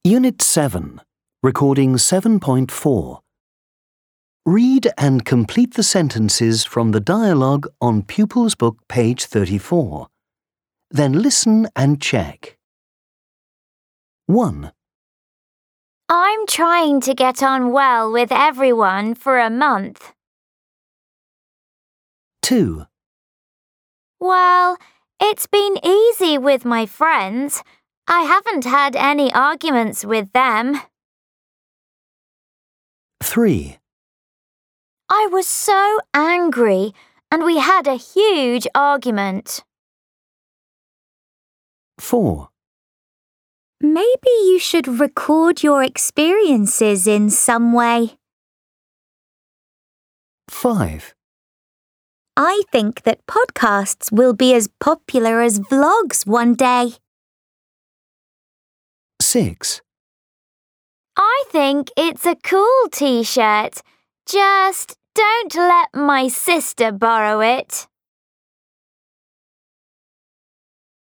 Unit 7, Recording 7.4. Read and complete the sentences from the dialogue on Pupils Book, page 34. Then listen and check. 1. I'm trying to get on well with everyone for a month. 2. Well, it's been easy with my friends. I haven't had any arguments with them. 3. I was so angry and we had a huge argument. 4. Maybe you should record your experiences in some way. 5. I think that podcasts will be as popular as vlogs one day. 6. I think it's a cool t-shirt. Just don't let my sister borrow it.